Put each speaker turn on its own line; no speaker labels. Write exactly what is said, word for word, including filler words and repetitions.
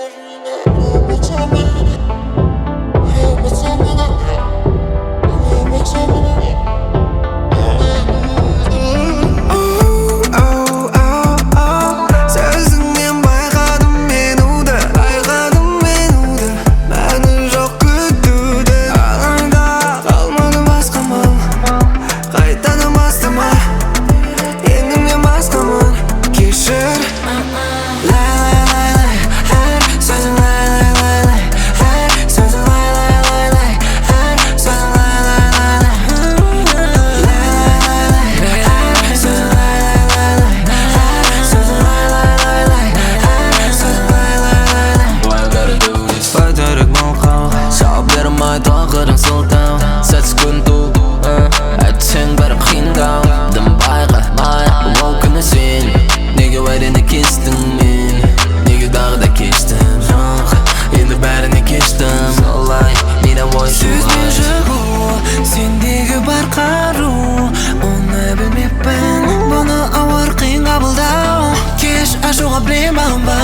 Тағырың сылтау, сәтсіз күн туып әйтсең бәрі қиындау. Дым байқамай ол күні сен неге уәдені кестің мен, неге дағы да кештім. Жоқ, енді бәріне кештім. Солай мені ой
сөзбен шығу, сендегі бар қару, оны білмеппін, бұны ауыр қиын қабылдау. Кеш ашуға білем бағынба,